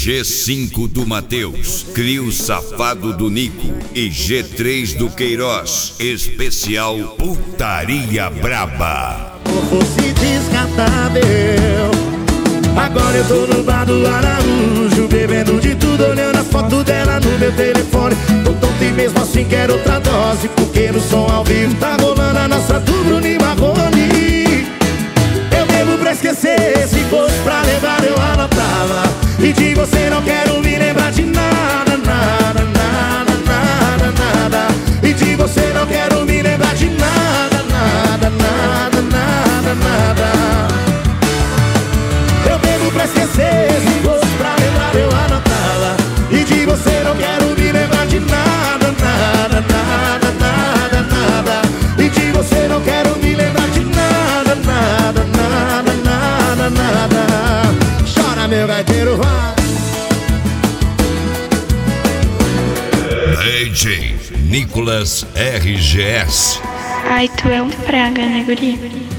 G5 do Matheus, Crio Safado do Nico e G3 do Queiroz. Especial Putaria Braba. Fosse descartável. Agora eu tô no bar do Araújo, bebendo de tudo, olhando a foto dela no meu telefone. Tô tonto e mesmo assim quero outra dose, porque no som ao vivo tá rolando a nossa do Bruno e Marrone. Eu bebo pra esquecer, se fosse pra lembrar eu anotava. E de você não quero me lembrar de nada, nada, nada, nada, nada. E de você não quero me lembrar de nada, nada, nada, nada, nada. Eu bebo pra esquecer, se fosse pra lembrar eu anotava. E de você não quero me lembrar de nada, nada, nada, nada, nada. E de você não quero me lembrar de nada, nada, nada, nada, nada. Chora meu gaiteiro, vai. DJ Nicolas RGS. Ai, tu é um praga, né, guri?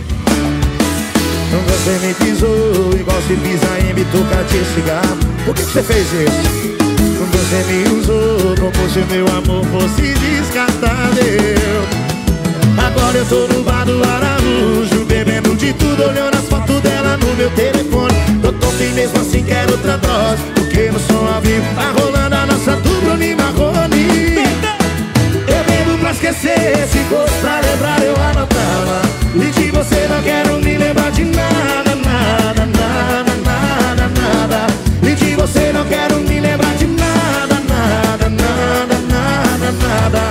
Você me pisou igual se pisa em me tocar de cigarro. Por que você fez isso? Você me usou como se meu amor fosse descartável. Agora eu tô no bar do Araújo, bebendo de tudo, olhando as fotos dela no meu telefone. Tô tonto e mesmo assim quero outra dose, porque no som ao vivo tá rolando a nossa do Bruno e Marrone. Eu bebo pra esquecer, se fosse pra lembrar eu anotava. E de você não quero me lembrar de nada, nada, nada, nada, nada. E de você não quero me lembrar de nada, nada, nada, nada, nada.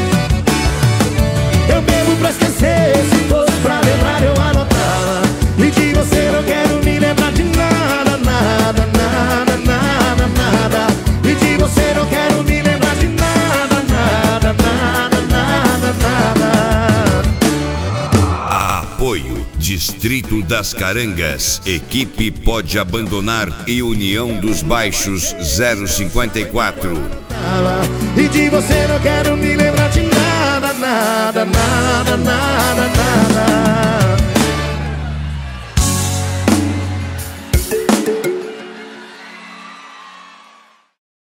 Eu bebo pra esquecer, se fosse pra lembrar eu anotava. E de você não quero me lembrar de nada, nada, nada, nada, nada. E de você não quero me lembrar de nada, nada, nada, nada, nada. Apoio Distrito das Carangas, equipe Pode Abandonar e União dos Baixos 054. E de você não quero me lembrar de nada, nada, nada, nada,